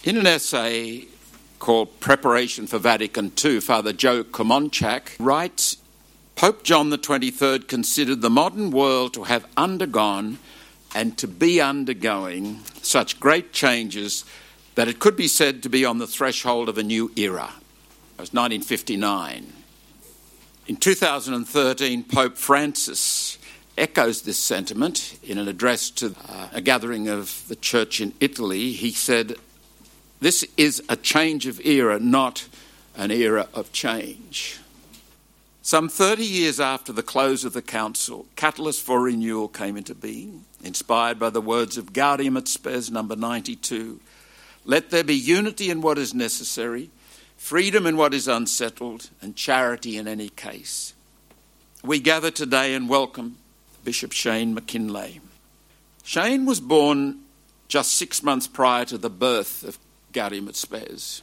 In an essay called Preparation for Vatican II, Father Joe Komonchak writes, Pope John the 23rd considered the modern world to have undergone and to be undergoing such great changes that it could be said to be on the threshold of a new era. It was 1959. In 2013, Pope Francis echoes this sentiment in an address to a gathering of the church in Italy. He said, "This is a change of era, not an era of change." Some 30 years after the close of the council, Catalyst for Renewal came into being, inspired by the words of Gaudium et Spes number 92. Let there be unity in what is necessary, freedom in what is unsettled, and charity in any case. We gather today and welcome Bishop Shane McKinlay. Shane was born just 6 months prior to the birth of Gaudium et Spes.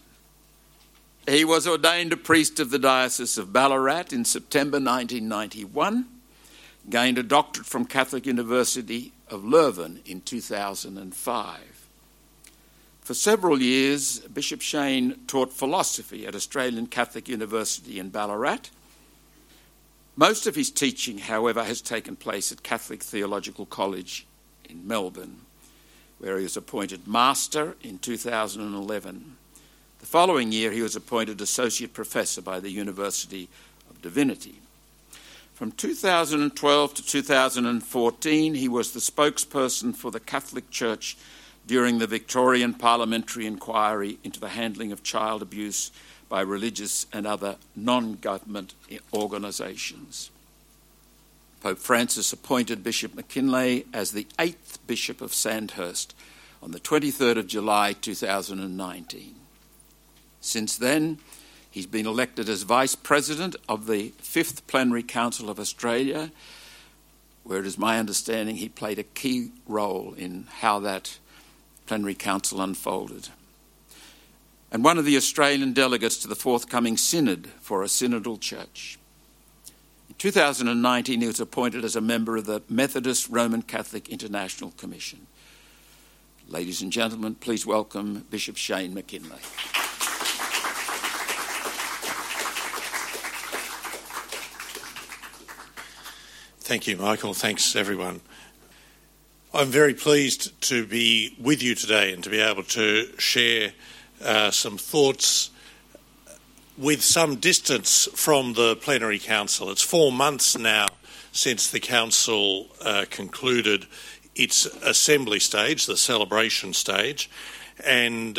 He was ordained a priest of the Diocese of Ballarat in September 1991, gained a doctorate from Catholic University of Leuven in 2005. For several years, Bishop Shane taught philosophy at Australian Catholic University in Ballarat. Most of his teaching, however, has taken place at Catholic Theological College in Melbourne, where he was appointed Master in 2011. The following year, he was appointed Associate Professor by the University of Divinity. From 2012 to 2014, he was the spokesperson for the Catholic Church during the Victorian Parliamentary Inquiry into the handling of child abuse by religious and other non-government organisations. Pope Francis appointed Bishop McKinlay as the 8th Bishop of Sandhurst on the 23rd of July 2019. Since then, he's been elected as Vice President of the 5th Plenary Council of Australia, where it is my understanding he played a key role in how that Plenary Council unfolded, and one of the Australian delegates to the forthcoming Synod for a Synodal Church. In 2019, he was appointed as a member of the Methodist Roman Catholic International Commission. Ladies and gentlemen, please welcome Bishop Shane McKinlay. Thank you, Michael. Thanks, everyone. I'm very pleased to be with you today and to be able to share some thoughts with some distance from the Plenary Council. It's 4 months now since the Council concluded its assembly stage, the celebration stage, and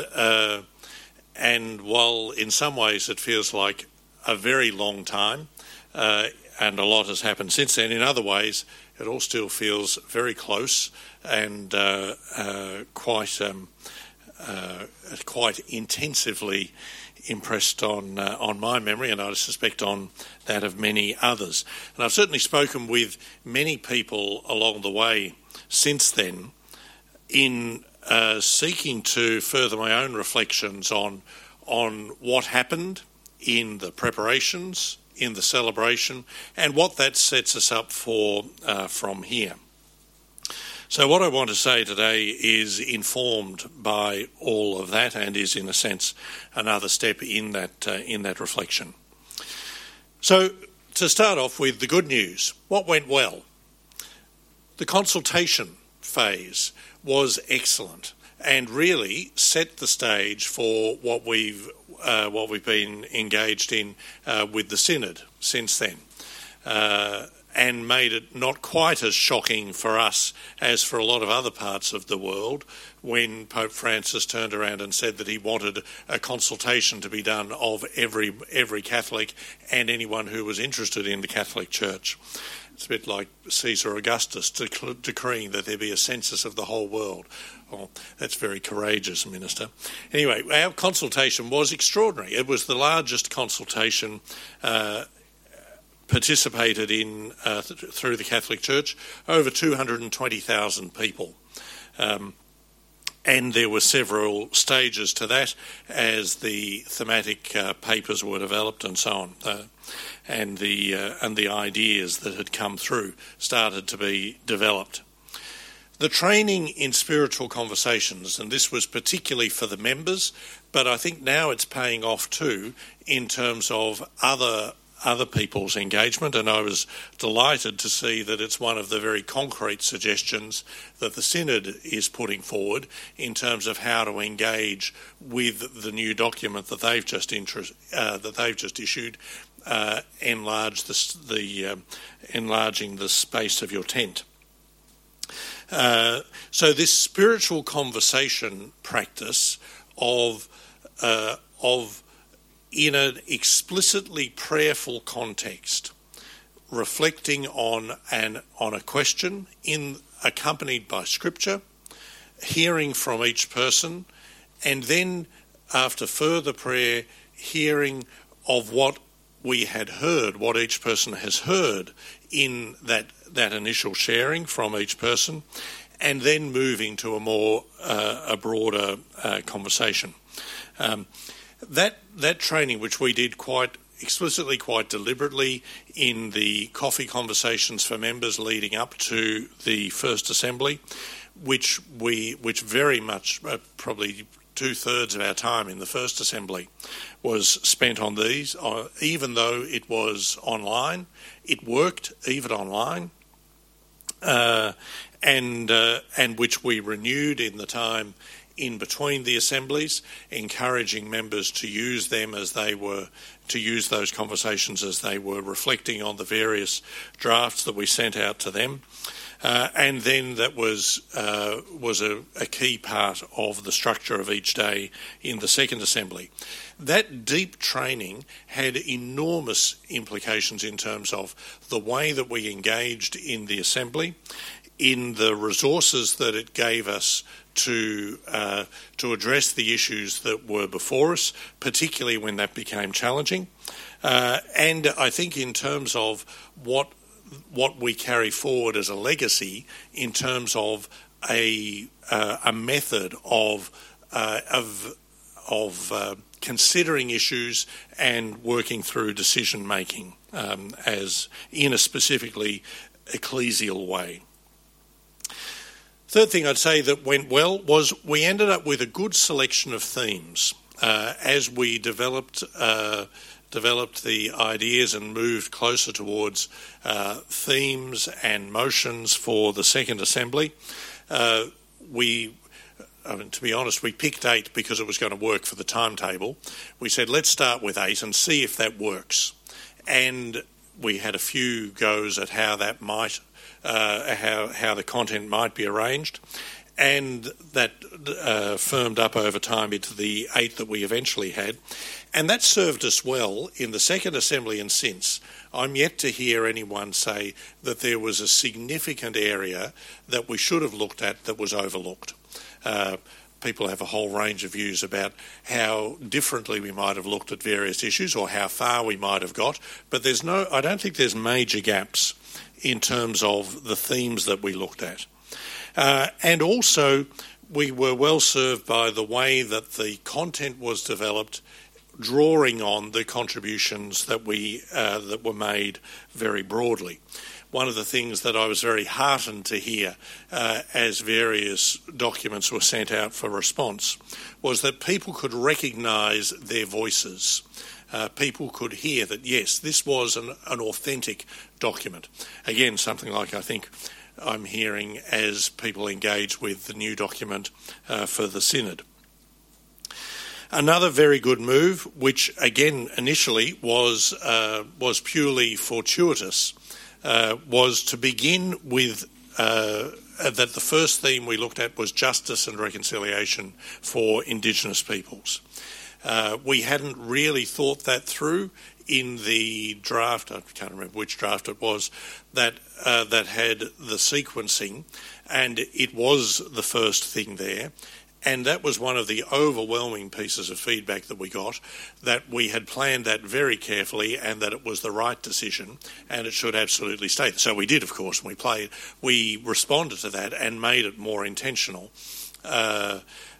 while in some ways it feels like a very long time, and a lot has happened since then, in other ways it all still feels very close and quite intensively impressed on my memory, and I suspect on that of many others. And I've certainly spoken with many people along the way since then in seeking to further my own reflections on what happened in the preparations, in the celebration, and what that sets us up for from here. So what I want to say today is informed by all of that and is, in a sense, another step in that reflection. So to start off with the good news, what went well? The consultation phase was excellent and really set the stage for what we've been engaged in with the Synod since then, and made it not quite as shocking for us as for a lot of other parts of the world when Pope Francis turned around and said that he wanted a consultation to be done of every Catholic and anyone who was interested in the Catholic Church. It's a bit like Caesar Augustus decreeing that there be a census of the whole world. Well, that's very courageous, Minister. Anyway, our consultation was extraordinary. It was the largest consultation participated in through the Catholic Church, over 220,000 people. And there were several stages to that as the thematic papers were developed and so on. And the ideas that had come through started to be developed. The training in spiritual conversations, and this was particularly for the members, but I think now it's paying off too in terms of other people's engagement, and I was delighted to see that it's one of the very concrete suggestions that the Synod is putting forward in terms of how to engage with the new document that they've just issued, enlarging the space of your tent. So this spiritual conversation practice of in an explicitly prayerful context, reflecting on a question accompanied by scripture, hearing from each person, and then after further prayer, hearing of what we had heard, what each person has heard in that initial sharing from each person, and then moving to a broader conversation. That training, which we did quite explicitly, quite deliberately in the coffee conversations for members leading up to the First Assembly, which very much, probably 2/3 of our time in the First Assembly was spent on these, even though it was online. It worked even online, and which we renewed in the time in between the assemblies, encouraging members to use them to use those conversations as they were reflecting on the various drafts that we sent out to them. And then that was a key part of the structure of each day in the Second Assembly. That deep training had enormous implications in terms of the way that we engaged in the Assembly, in the resources that it gave us to address the issues that were before us, particularly when that became challenging. And I think in terms of what we carry forward as a legacy, in terms of a method of considering issues and working through decision making as in a specifically ecclesial way. Third thing I'd say that went well was we ended up with a good selection of themes as we developed the ideas and moved closer towards themes and motions for the Second Assembly. To be honest, we picked 8 because it was going to work for the timetable. We said, let's start with 8 and see if that works. And we had a few goes at how that might, how the content might be arranged. And that firmed up over time into the 8 that we eventually had. And that served us well in the Second Assembly and since. I'm yet to hear anyone say that there was a significant area that we should have looked at that was overlooked. People have a whole range of views about how differently we might have looked at various issues or how far we might have got, but I don't think there's major gaps in terms of the themes that we looked at. And also, we were well served by the way that the content was developed, drawing on the contributions that were made very broadly. One of the things that I was very heartened to hear as various documents were sent out for response was that people could recognise their voices. People could hear that, yes, this was an authentic document. Again, something like I think I'm hearing as people engage with the new document for the Synod. Another very good move, which again initially was purely fortuitous, was to begin with that the first theme we looked at was justice and reconciliation for Indigenous peoples. We hadn't really thought that through in the draft. I can't remember which draft it was that had the sequencing, and it was the first thing there. And that was one of the overwhelming pieces of feedback that we got, that we had planned that very carefully and that it was the right decision and it should absolutely stay. So we did, of course, and we responded to that and made it more intentional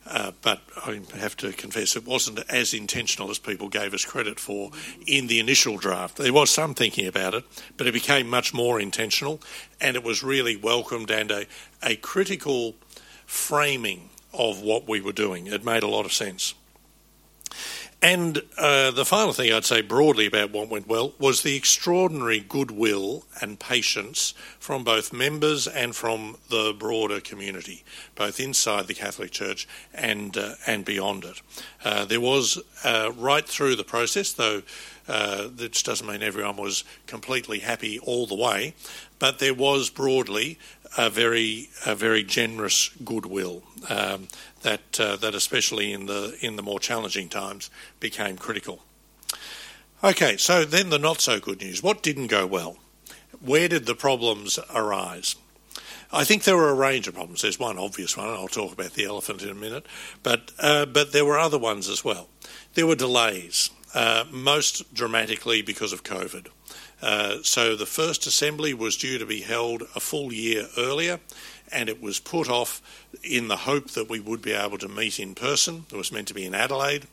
but I have to confess it wasn't as intentional as people gave us credit for in the initial draft. There was some thinking about it, but it became much more intentional, and it was really welcomed and a critical framing of what we were doing. It made a lot of sense. And the final thing I'd say broadly about what went well was the extraordinary goodwill and patience from both members and from the broader community, both inside the Catholic Church and beyond it. There was, right through the process, though this doesn't mean everyone was completely happy all the way, but there was broadly a very generous goodwill that especially in the more challenging times became critical. Okay, so then the not so good news. What didn't go well? Where did the problems arise? I think there were a range of problems. There's one obvious one, and I'll talk about the elephant in a minute, but there were other ones as well. There were delays, most dramatically because of COVID. So the first assembly was due to be held a full year earlier, and it was put off in the hope that we would be able to meet in person. It was meant to be in Adelaide,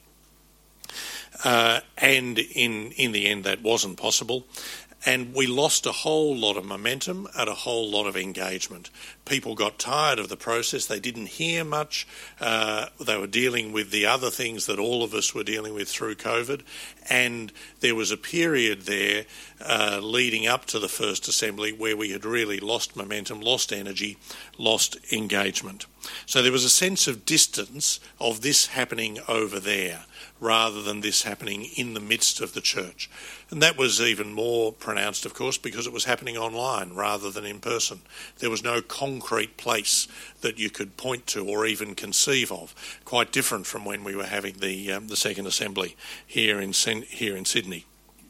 and in the end that wasn't possible. And we lost a whole lot of momentum and a whole lot of engagement. People got tired of the process. They didn't hear much. They were dealing with the other things that all of us were dealing with through COVID. And there was a period there leading up to the first assembly where we had really lost momentum, lost energy, lost engagement. So there was a sense of distance of this happening over there rather than this happening in the midst of the church. And that was even more pronounced, of course, because it was happening online rather than in person. There was no concrete place that you could point to or even conceive of, quite different from when we were having the second assembly here in Sydney.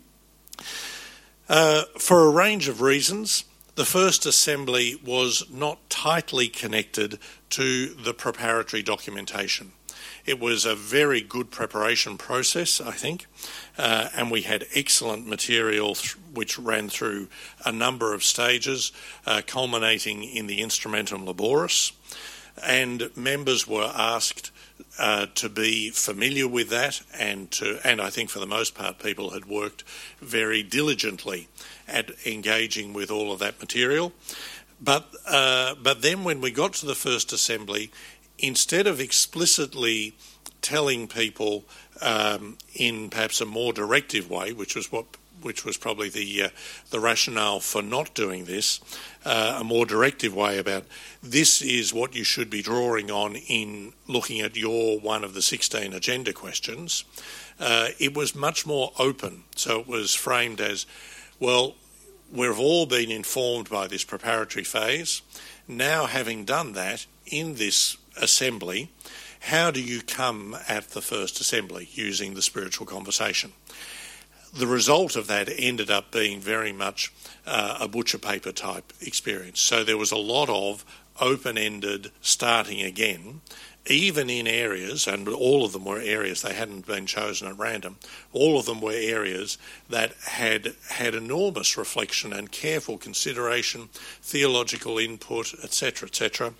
For a range of reasons, the first assembly was not tightly connected to the preparatory documentation. It was a very good preparation process, I think, and we had excellent material which ran through a number of stages, culminating in the Instrumentum Laboris, and members were asked to be familiar with that, and I think for the most part people had worked very diligently at engaging with all of that material. But then when we got to the first assembly, instead of explicitly telling people in perhaps a more directive way, which was probably the rationale for not doing this, a more directive way about this is what you should be drawing on in looking at your one of the 16 agenda questions, it was much more open. So it was framed as, well, we've all been informed by this preparatory phase. Now, having done that in this assembly, how do you come at the first assembly using the spiritual conversation? The result of that ended up being very much a butcher paper type experience. So there was a lot of open-ended starting again, even in areas, and all of them were areas, they hadn't been chosen at random, all of them were areas that had enormous reflection and careful consideration, theological input, etc., etc.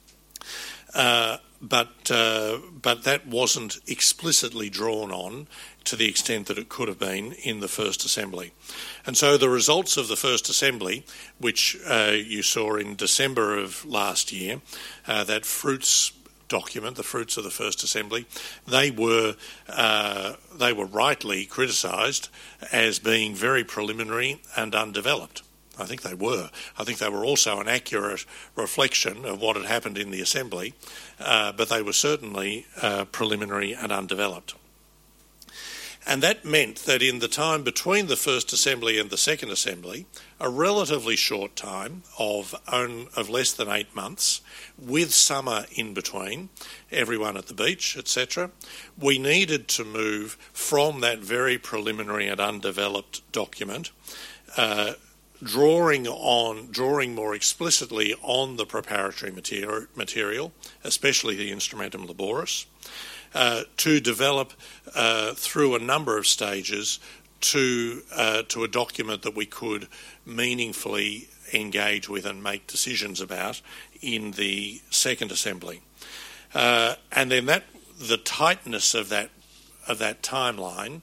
But that wasn't explicitly drawn on to the extent that it could have been in the first assembly. And so the results of the first assembly, which you saw in December of last year, that fruits document, the fruits of the first assembly, they were rightly criticised as being very preliminary and undeveloped. I think they were. I think they were also an accurate reflection of what had happened in the assembly, but they were certainly preliminary and undeveloped. And that meant that in the time between the first assembly and the second assembly, a relatively short time of less than 8 months, with summer in between, everyone at the beach, etc., we needed to move from that very preliminary and undeveloped document, drawing more explicitly on the preparatory material, especially the Instrumentum Laboris, to develop through a number of stages to a document that we could meaningfully engage with and make decisions about in the second assembly. And then the tightness of that timeline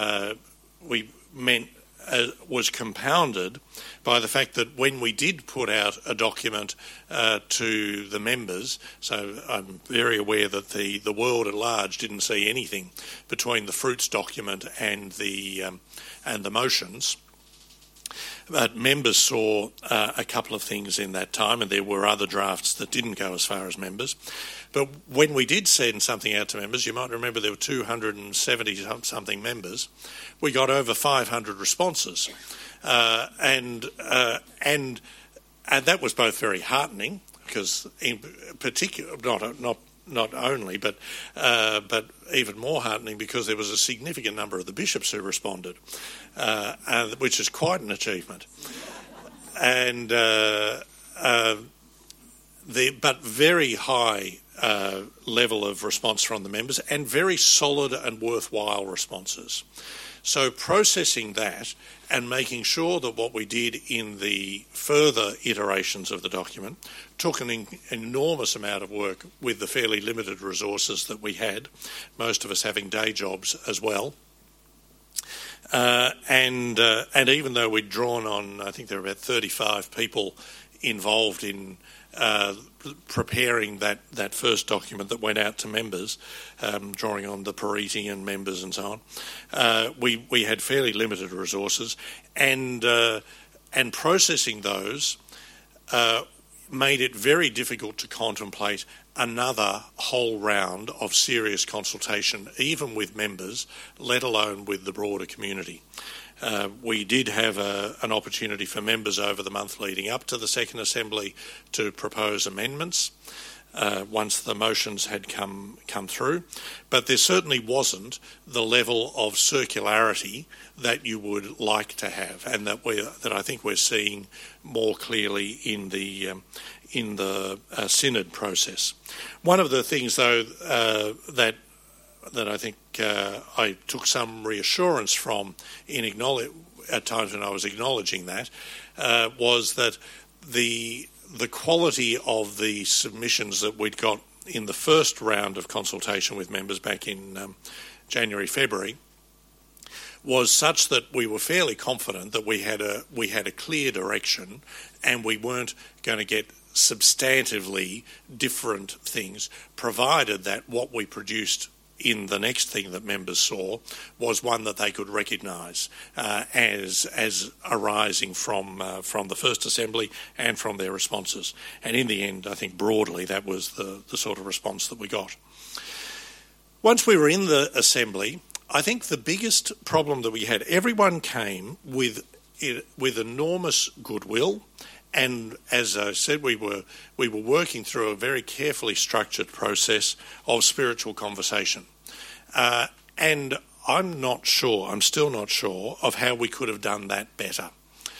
was compounded by the fact that when we did put out a document to the members, so I'm very aware that the world at large didn't see anything between the Fruits document and the motions. But members saw a couple of things in that time, and there were other drafts that didn't go as far as members. But when we did send something out to members, you might remember there were 270-something members. We got over 500 responses. And that was both very heartening, because in particular, not only, but even more heartening because there was a significant number of the bishops who responded, which is quite an achievement. And but very high level of response from the members, and very solid and worthwhile responses. So processing that and making sure that what we did in the further iterations of the document took an enormous amount of work with the fairly limited resources that we had, most of us having day jobs as well. And even though we'd drawn on, I think there were about 35 people involved in preparing that first document that went out to members, drawing on the Parisian members and so on, we had fairly limited resources, and processing those made it very difficult to contemplate another whole round of serious consultation, even with members, let alone with the broader community. We did have an opportunity for members over the month leading up to the Second Assembly to propose amendments once the motions had come through, but there certainly wasn't the level of circularity that you would like to have, and that I think we're seeing more clearly in the synod process. One of the things, though, that I think I took some reassurance from at times when I was acknowledging that, was that the quality of the submissions that we'd got in the first round of consultation with members back in January, February, was such that we were fairly confident that we had a clear direction, and we weren't going to get substantively different things, provided that what we produced in the next thing that members saw was one that they could recognise as arising from the First Assembly and from their responses. And in the end, I think broadly that was the sort of response that we got. Once we were in the Assembly, I think the biggest problem that we had, everyone came with enormous goodwill. And as I said, we were working through a very carefully structured process of spiritual conversation. And I'm still not sure of how we could have done that better.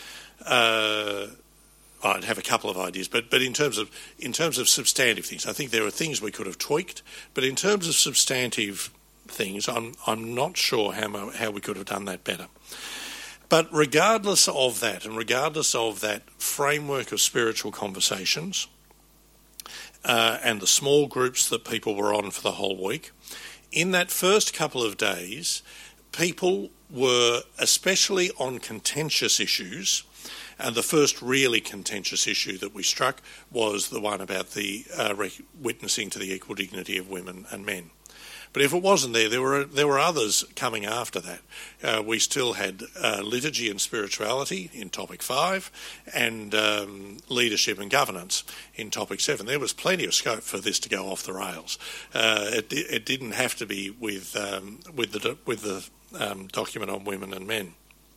I'd have a couple of ideas, but in terms of substantive things, I think there are things we could have tweaked. But in terms of substantive things, I'm not sure how we could have done that better. But regardless of that, and regardless of that framework of spiritual conversations and the small groups that people were on for the whole week, in that first couple of days, people were, especially on contentious issues, and the first really contentious issue that we struck was the one about the witnessing to the equal dignity of women and men. But if it wasn't there were others coming after that. We still had liturgy and spirituality in topic 5, and leadership and governance in topic 7. There was plenty of scope for this to go off the rails. It didn't have to be with the document on women and men.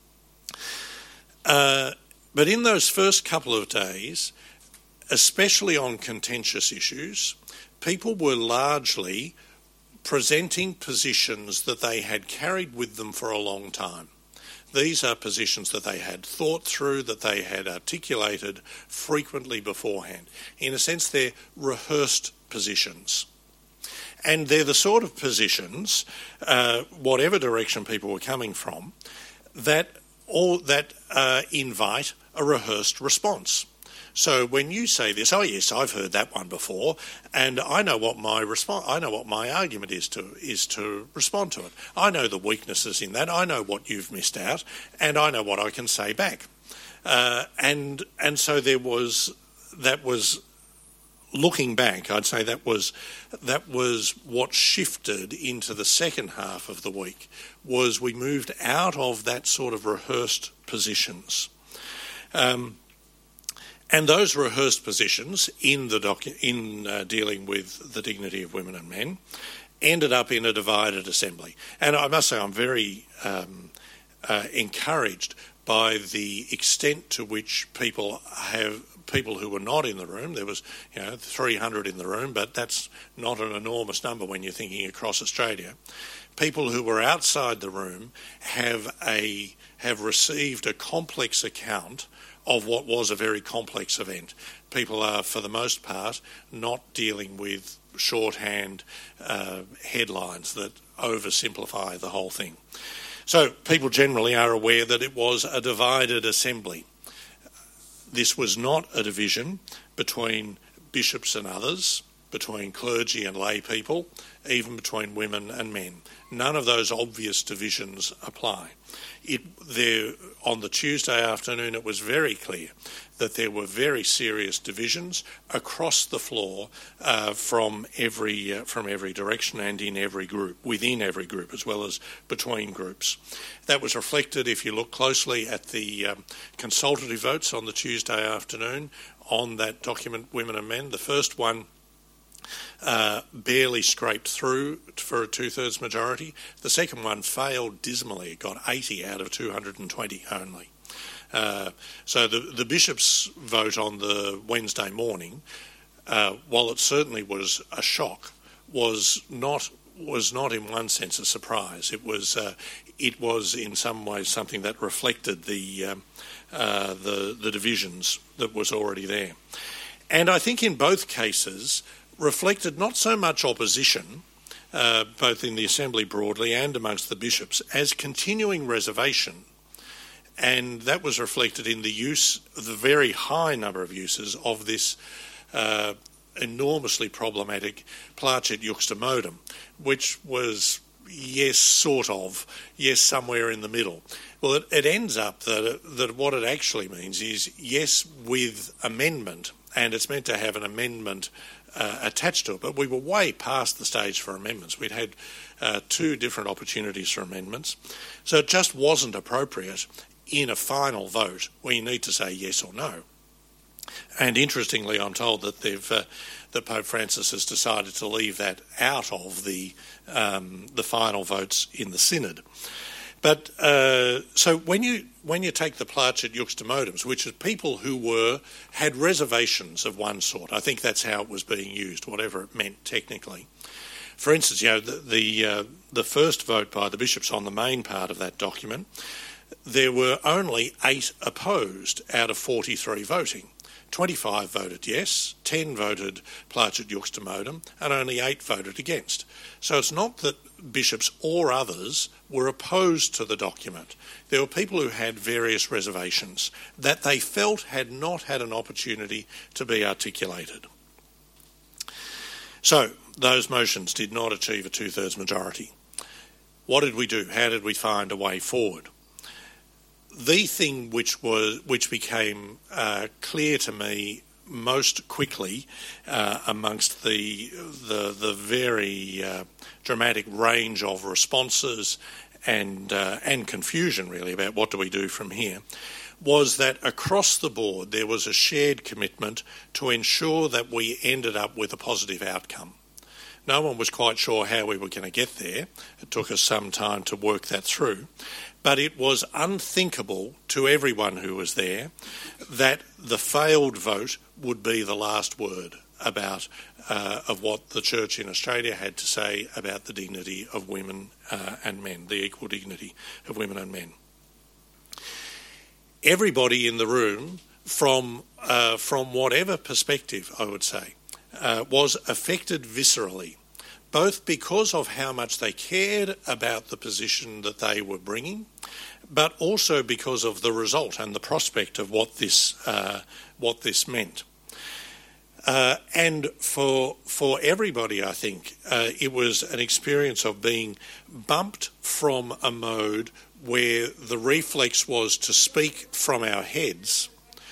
But in those first couple of days, especially on contentious issues, people were largely presenting positions that they had carried with them for a long time. These are positions that they had thought through, that they had articulated frequently beforehand. In a sense, they're rehearsed positions. And they're the sort of positions, whatever direction people were coming from, that invite a rehearsed response. So when you say this, oh yes, I've heard that one before, and I know what my argument is to respond to it. I know the weaknesses in that. I know what you've missed out, and I know what I can say back. And so that was looking back. I'd say that was what shifted into the second half of the week. Was we moved out of that sort of rehearsed positions. And those rehearsed positions in dealing with the dignity of women and men ended up in a divided assembly. And I must say I'm very encouraged by the extent to which people who were not in the room. There was 300 in the room, but that's not an enormous number when you're thinking across Australia. People who were outside the room have received a complex account of what was a very complex event. People are, for the most part, not dealing with shorthand headlines that oversimplify the whole thing. So people generally are aware that it was a divided assembly. This was not a division between bishops and others, between clergy and lay people, even between women and men. None of those obvious divisions apply. On the Tuesday afternoon, it was very clear that there were very serious divisions across the floor from every direction and in every group, within every group, as well as between groups. That was reflected, if you look closely at the consultative votes on the Tuesday afternoon on that document, Women and Men. The first one barely scraped through for a two-thirds majority. The second one failed dismally. It got 80 out of 220 only. So the bishop's vote on the Wednesday morning, while it certainly was a shock, was not in one sense a surprise. It was in some ways something that reflected the divisions that was already there. And I think in both cases reflected not so much opposition, both in the Assembly broadly and amongst the bishops, as continuing reservation. And that was reflected in the very high number of uses of this enormously problematic placet juxta modum, which was, yes, sort of, yes, somewhere in the middle. Well, it ends up that what it actually means is yes with amendment, and it's meant to have an amendment attached to it, but we were way past the stage for amendments. We'd had two different opportunities for amendments, so it just wasn't appropriate in a final vote where you need to say yes or no. And interestingly, I'm told that that Pope Francis has decided to leave that out of the final votes in the synod. But so when you take the placet juxta modums, which is people who had reservations of one sort, I think that's how it was being used, whatever it meant technically. For instance, the first vote by the bishops on the main part of that document, there were only 8 opposed out of 43 voting. 25 voted yes, 10 voted placet juxta modum, and only 8 voted against. So it's not that bishops or others were opposed to the document. There were people who had various reservations that they felt had not had an opportunity to be articulated. So those motions did not achieve a two-thirds majority. What did we do? How did we find a way forward? The thing which became clear to me most quickly amongst the very dramatic range of responses and confusion really about what do we do from here was that across the board there was a shared commitment to ensure that we ended up with a positive outcome. No one was quite sure how we were going to get there. It took us some time to work that through. But it was unthinkable to everyone who was there that the failed vote would be the last word of what the Church in Australia had to say about the dignity of women and men, the equal dignity of women and men. Everybody in the room, from whatever perspective, I would say, was affected viscerally both because of how much they cared about the position that they were bringing, but also because of the result and the prospect of what this meant. And for everybody, I think, it was an experience of being bumped from a mode where the reflex was to speak from our heads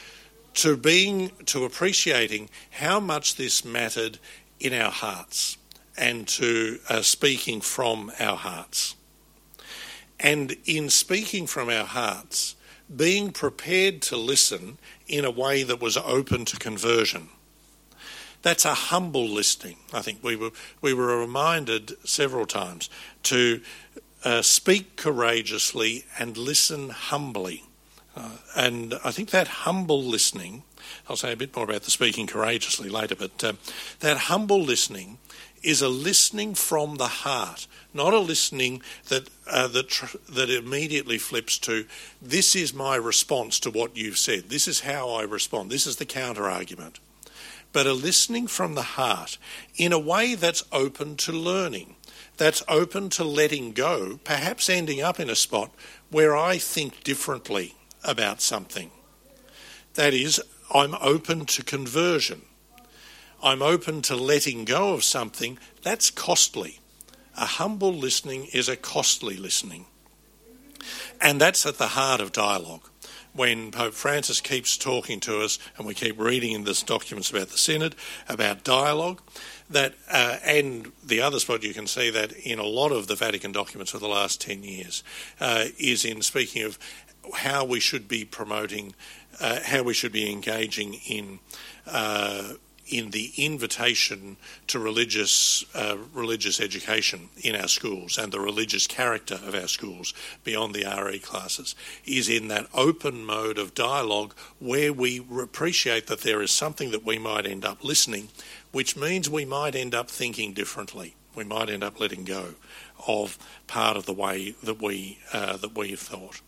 to appreciating how much this mattered in our hearts and to speaking from our hearts. And in speaking from our hearts, being prepared to listen in a way that was open to conversion. That's a humble listening. I think we were reminded several times to speak courageously and listen humbly. And I think that humble listening, I'll say a bit more about the speaking courageously later, but that humble listening is a listening from the heart, not a listening that immediately flips to, this is my response to what you've said, this is how I respond, this is the counter-argument. But a listening from the heart in a way that's open to learning, that's open to letting go, perhaps ending up in a spot where I think differently about something. That is, I'm open to conversion. I'm open to letting go of something that's costly. A humble listening is a costly listening. And that's at the heart of dialogue. When Pope Francis keeps talking to us, and we keep reading in this documents about the Synod, about dialogue, that and the other spot you can see that in a lot of the Vatican documents for the last 10 years is in speaking of how we should be promoting, how we should be engaging in the invitation to religious education in our schools and the religious character of our schools beyond the RE classes, is in that open mode of dialogue where we appreciate that there is something that we might end up listening, which means we might end up thinking differently. We might end up letting go of part of the way that we've thought.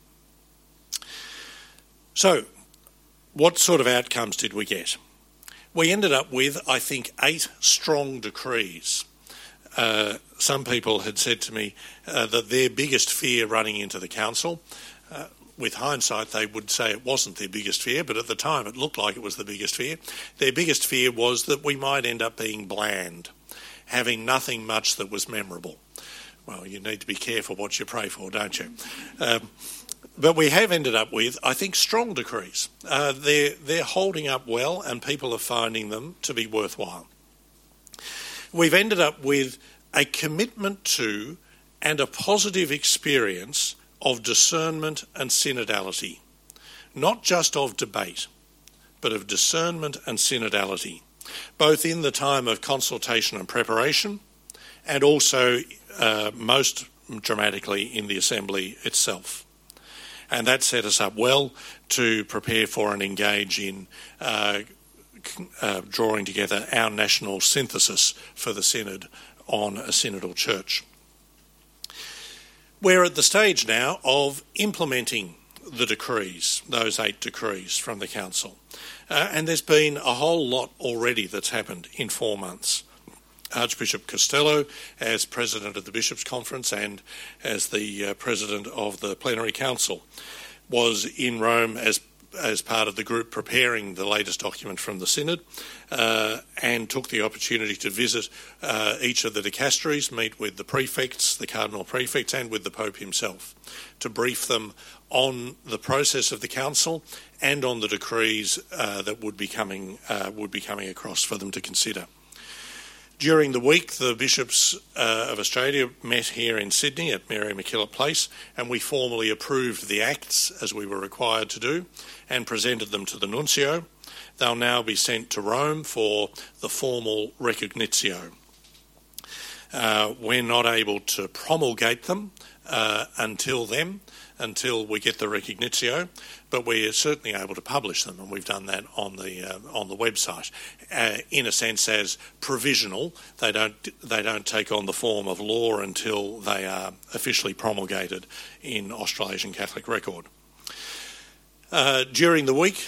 So, what sort of outcomes did we get? We ended up with, I think, 8 strong decrees. Some people had said to me that their biggest fear running into the council, with hindsight they would say it wasn't their biggest fear, but at the time it looked like it was the biggest fear. Their biggest fear was that we might end up being bland, having nothing much that was memorable. Well, you need to be careful what you pray for, don't you? But we have ended up with, I think, strong decrees. They're holding up well and people are finding them to be worthwhile. We've ended up with a commitment to and a positive experience of discernment and synodality. Not just of debate, but of discernment and synodality, both in the time of consultation and preparation and also most dramatically in the Assembly itself. And that set us up well to prepare for and engage in drawing together our national synthesis for the Synod on a synodal church. We're at the stage now of implementing the decrees, those 8 decrees from the Council. And there's been a whole lot already that's happened in 4 months. Archbishop Costello, as President of the Bishops' Conference and as the President of the Plenary Council, was in Rome as part of the group preparing the latest document from the Synod and took the opportunity to visit each of the dicasteries, meet with the prefects, the cardinal prefects, and with the Pope himself to brief them on the process of the Council and on the decrees that would be coming across for them to consider. During the week, the Bishops of Australia met here in Sydney at Mary MacKillop Place, and we formally approved the acts, as we were required to do, and presented them to the Nuncio. They'll now be sent to Rome for the formal recognitio. We're not able to promulgate them until we get the recognitio, but we're certainly able to publish them, and we've done that on the website. In a sense, as provisional, they don't take on the form of law until they are officially promulgated in Australasian Catholic Record. During the week,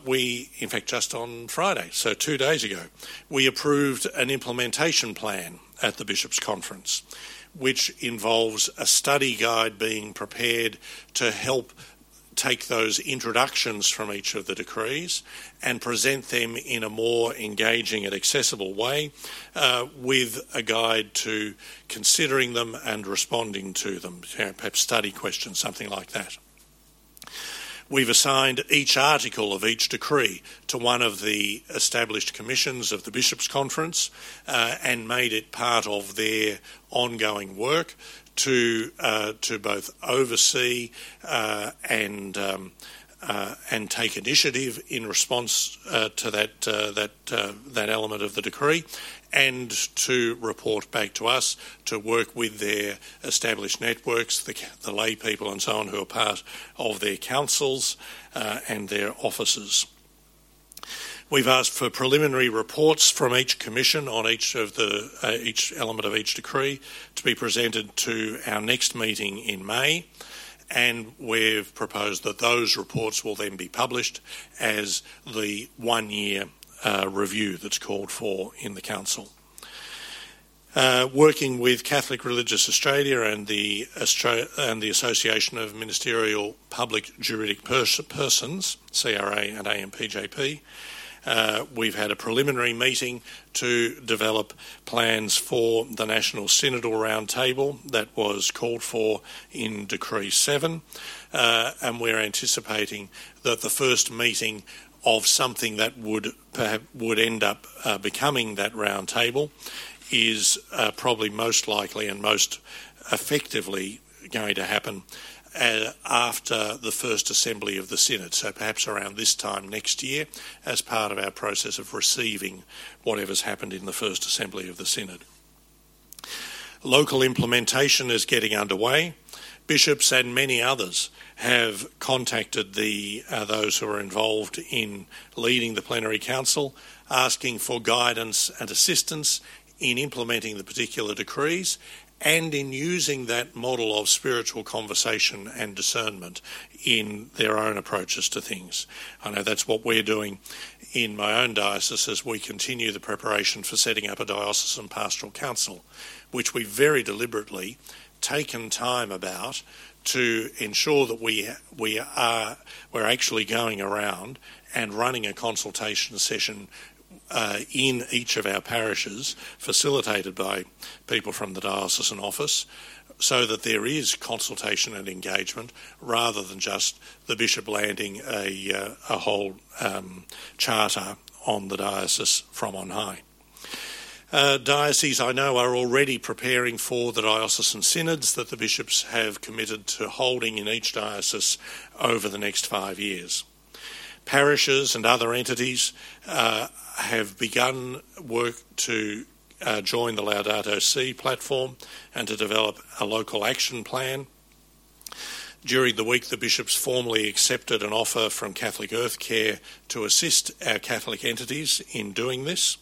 in fact just on Friday, so 2 days ago, we approved an implementation plan at the Bishops' Conference, which involves a study guide being prepared to help take those introductions from each of the decrees and present them in a more engaging and accessible way, with a guide to considering them and responding to them, perhaps study questions, something like that. We've assigned each article of each decree to one of the established commissions of the Bishops' Conference and made it part of their ongoing work to both oversee and take initiative in response to that element of the decree, and to report back to us, to work with their established networks, the lay people and so on who are part of their councils and their offices. We've asked for preliminary reports from each commission on each element of each decree to be presented to our next meeting in May, and we've proposed that those reports will then be published as the one-year review that's called for in the Council. Working with Catholic Religious Australia and the Association of Ministerial Public Juridic Persons, CRA and AMPJP, we've had a preliminary meeting to develop plans for the National Synodal Roundtable that was called for in Decree 7, and we're anticipating that the first meeting of something that would end up becoming that roundtable is probably most likely and most effectively going to happen after the first assembly of the Synod, so perhaps around this time next year, as part of our process of receiving whatever's happened in the first assembly of the Synod. Local implementation is getting underway. Bishops and many others have contacted those who are involved in leading the Plenary Council, asking for guidance and assistance in implementing the particular decrees and in using that model of spiritual conversation and discernment in their own approaches to things. I know that's what we're doing in my own diocese as we continue the preparation for setting up a diocesan pastoral council, which we've very deliberately taken time about to ensure that we're actually going around and running a consultation session in each of our parishes, facilitated by people from the diocesan office, so that there is consultation and engagement rather than just the bishop landing a whole charter on the diocese from on high. Dioceses, I know, are already preparing for the diocesan synods that the bishops have committed to holding in each diocese over the next 5 years. Parishes and other entities have begun work to join the Laudato Si platform and to develop a local action plan. During the week, the bishops formally accepted an offer from Catholic Earth Care to assist our Catholic entities in doing this.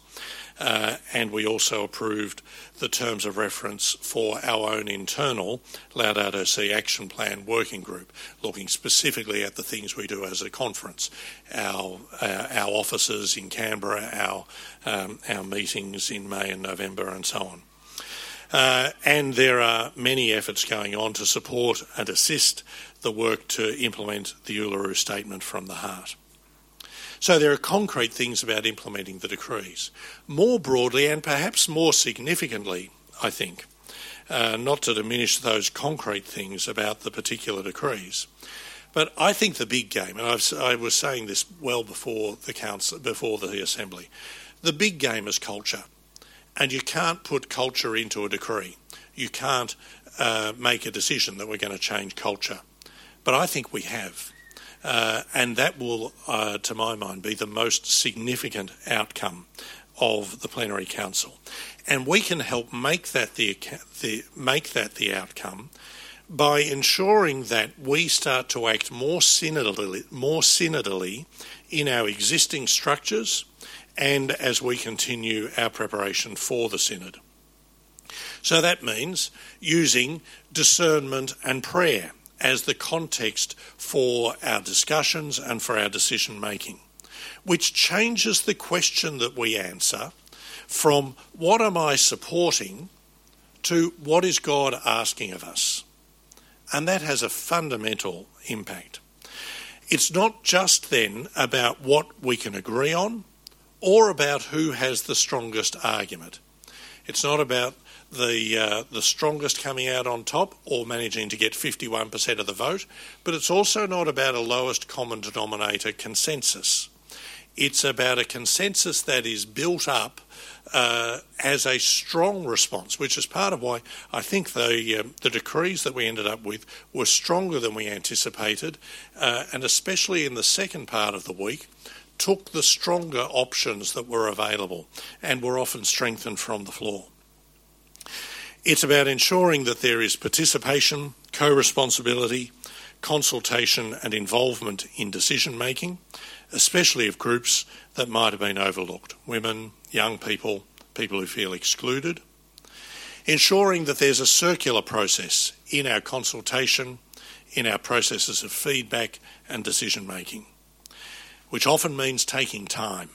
And we also approved the terms of reference for our own internal Laudato Si Action Plan working group, looking specifically at the things we do as a conference, our offices in Canberra, our meetings in May and November, and so on. And there are many efforts going on to support and assist the work to implement the Uluru Statement from the Heart. So there are concrete things about implementing the decrees. More broadly and perhaps more significantly, I think, not to diminish those concrete things about the particular decrees, but I think the big game, and I was saying this well before the council, before the assembly, the big game is culture, and you can't put culture into a decree. You can't make a decision that we're going to change culture, but I think we have. And that will, to my mind, be the most significant outcome of the Plenary Council. And we can help make that the outcome by ensuring that we start to act more synodally in our existing structures and as we continue our preparation for the Synod. So that means using discernment and prayer as the context for our discussions and for our decision making, which changes the question that we answer from what am I supporting to what is God asking of us. And that has a fundamental impact. It's not just then about what we can agree on or about who has the strongest argument. It's not about the strongest coming out on top or managing to get 51% of the vote, but it's also not about a lowest common denominator consensus. It's about a consensus that is built up as a strong response, which is part of why I think the decrees that we ended up with were stronger than we anticipated, and especially in the second part of the week, took the stronger options that were available and were often strengthened from the floor. It's about ensuring that there is participation, co-responsibility, consultation and involvement in decision making, especially of groups that might have been overlooked, women, young people, people who feel excluded. Ensuring that there's a circular process in our consultation, in our processes of feedback and decision making, which often means taking time.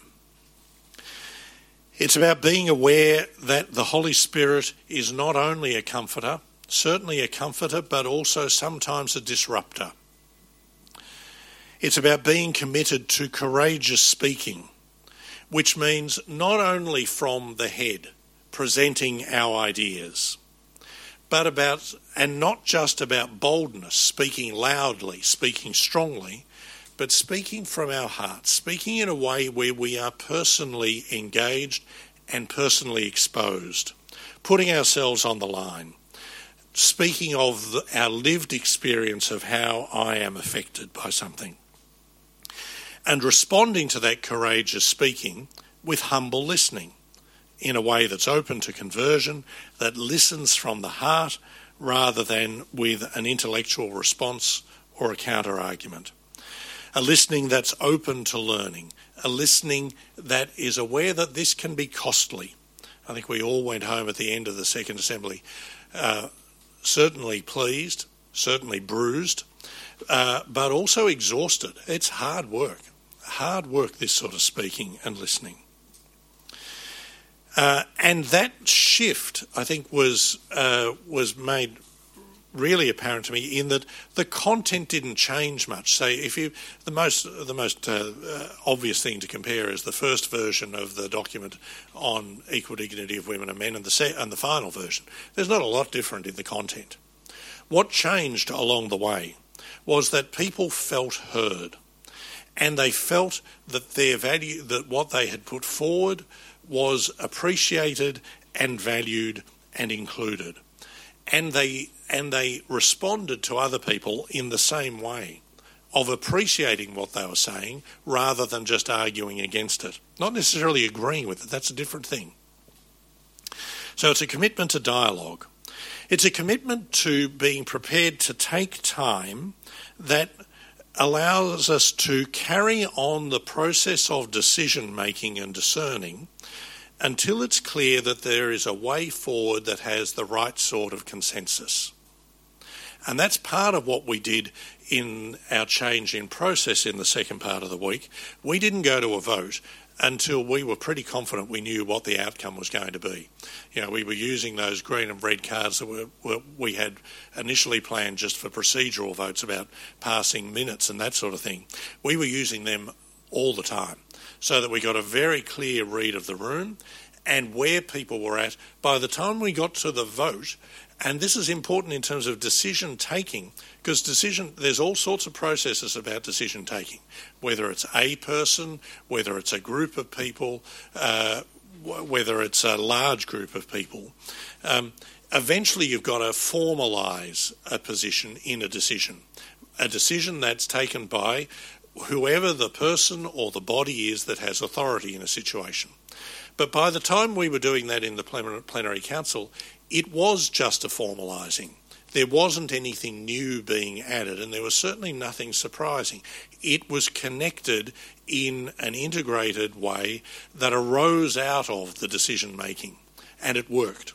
It's about being aware that the Holy Spirit is not only a comforter, certainly a comforter, but also sometimes a disruptor. It's about being committed to courageous speaking, which means not only from the head, presenting our ideas, but about, and not just about boldness, speaking loudly, speaking strongly, but speaking from our hearts, speaking in a way where we are personally engaged and personally exposed, putting ourselves on the line, speaking of our lived experience of how I am affected by something, and responding to that courageous speaking with humble listening in a way that's open to conversion, that listens from the heart rather than with an intellectual response or a counter-argument. A listening that's open to learning, a listening that is aware that this can be costly. I think we all went home at the end of the Second Assembly certainly pleased, certainly bruised, but also exhausted. It's hard work, this sort of speaking and listening. And that shift, I think, was made really apparent to me in that the content didn't change much. Say, if you the most obvious thing to compare is the first version of the document on equal dignity of women and men, and the final version. There's not a lot different in the content. What changed along the way was that people felt heard, and they felt that their value, that what they had put forward, was appreciated and valued and included. And they responded to other people in the same way, of appreciating what they were saying rather than just arguing against it. Not necessarily agreeing with it, that's a different thing. So it's a commitment to dialogue. It's a commitment to being prepared to take time that allows us to carry on the process of decision making and discerning until it's clear that there is a way forward that has the right sort of consensus. And that's part of what we did in our change in process in the second part of the week. We didn't go to a vote until we were pretty confident we knew what the outcome was going to be. You know, we were using those green and red cards that we had initially planned just for procedural votes about passing minutes and that sort of thing. We were using them all the time, so that we got a very clear read of the room and where people were at by the time we got to the vote. And this is important in terms of decision taking, because there's all sorts of processes about decision taking, whether it's a person, whether it's a group of people, whether it's a large group of people. Eventually you've got to formalise a position in a decision that's taken by whoever the person or the body is that has authority in a situation. But by the time we were doing that in the plenary council, it was just a formalising. There wasn't anything new being added, and there was certainly nothing surprising. It was connected in an integrated way that arose out of the decision making, and it worked.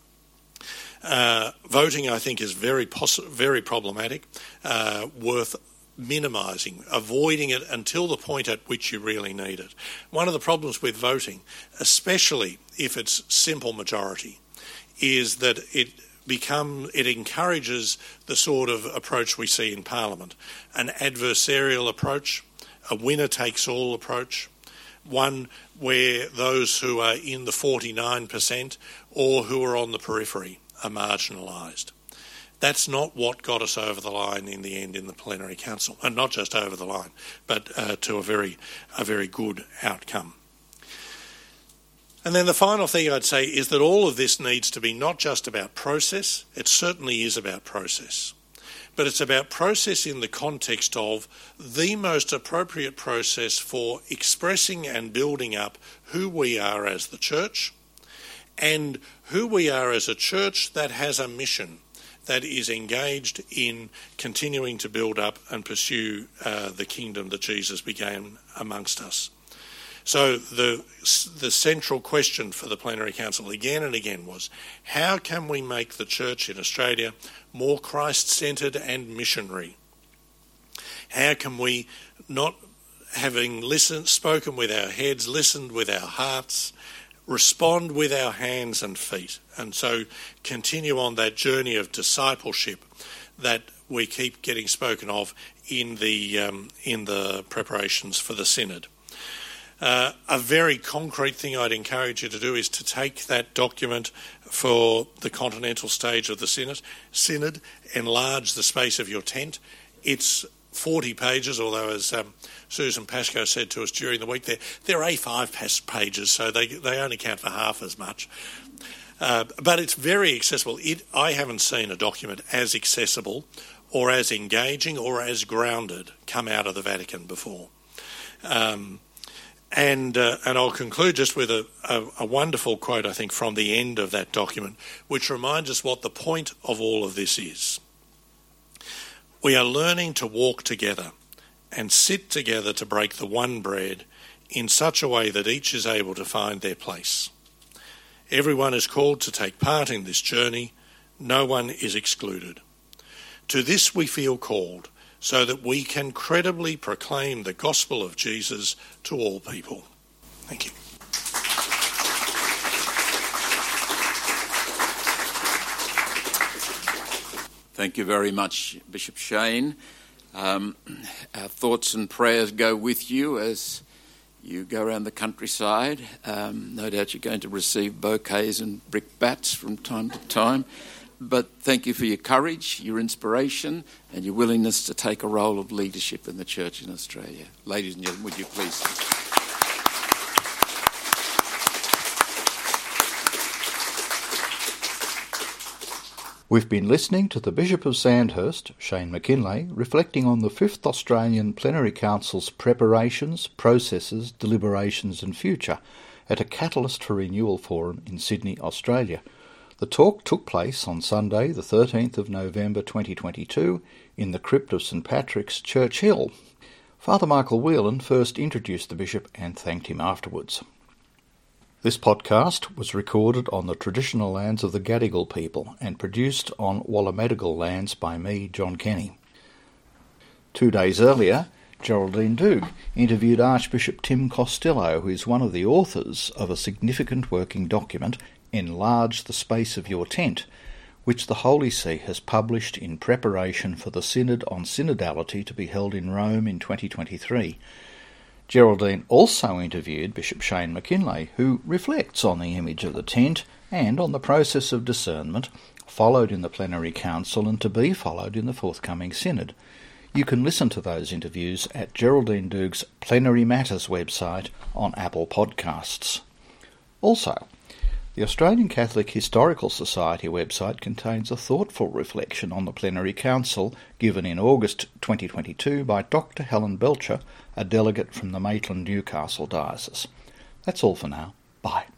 Voting, I think, is very problematic, worth minimising, avoiding it until the point at which you really need it. One of the problems with voting, especially if it's simple majority, is that it encourages the sort of approach we see in Parliament, an adversarial approach, a winner-takes-all approach, one where those who are in the 49% or who are on the periphery are marginalised. That's not what got us over the line in the end in the Plenary Council, and not just over the line, but to a very good outcome. And then the final thing I'd say is that all of this needs to be not just about process, it certainly is about process, but it's about process in the context of the most appropriate process for expressing and building up who we are as the church, and who we are as a church that has a mission that is engaged in continuing to build up and pursue the kingdom that Jesus began amongst us. So the central question for the Plenary Council again and again was, how can we make the church in Australia more Christ-centred and missionary? How can we, not having spoken with our heads, listened with our hearts, respond with our hands and feet, and so continue on that journey of discipleship that we keep getting spoken of in the preparations for the Synod. A very concrete thing I'd encourage you to do is to take that document for the continental stage of the Synod, enlarge the space of your tent. It's 40 pages, although as Susan Pascoe said to us during the week, they're A5 pages, so they only count for half as much. But it's very accessible. I haven't seen a document as accessible or as engaging or as grounded come out of the Vatican before. And I'll conclude just with a wonderful quote, I think, from the end of that document, which reminds us what the point of all of this is. We are learning to walk together and sit together to break the one bread in such a way that each is able to find their place. Everyone is called to take part in this journey. No one is excluded. To this we feel called, so that we can credibly proclaim the gospel of Jesus to all people. Thank you. Thank you very much, Bishop Shane. Our thoughts and prayers go with you as you go around the countryside. No doubt you're going to receive bouquets and brickbats from time to time. But thank you for your courage, your inspiration, and your willingness to take a role of leadership in the church in Australia. Ladies and gentlemen, would you please? We've been listening to the Bishop of Sandhurst, Shane McKinlay, reflecting on the 5th Australian Plenary Council's preparations, processes, deliberations and future at a Catalyst for Renewal forum in Sydney, Australia. The talk took place on Sunday, the 13th of November 2022, in the crypt of St Patrick's, Church Hill. Father Michael Whelan first introduced the Bishop and thanked him afterwards. This podcast was recorded on the traditional lands of the Gadigal people and produced on Wallamedigal lands by me, John Kenny. 2 days earlier, Geraldine Doogue interviewed Archbishop Tim Costello, who is one of the authors of a significant working document, Enlarge the Space of Your Tent, which the Holy See has published in preparation for the Synod on Synodality to be held in Rome in 2023. Geraldine also interviewed Bishop Shane McKinlay, who reflects on the image of the tent and on the process of discernment followed in the Plenary Council and to be followed in the forthcoming Synod. You can listen to those interviews at Geraldine Doogue's Plenary Matters website on Apple Podcasts. Also, the Australian Catholic Historical Society website contains a thoughtful reflection on the Plenary Council given in August 2022 by Dr. Helen Belcher, a delegate from the Maitland-Newcastle Diocese. That's all for now. Bye.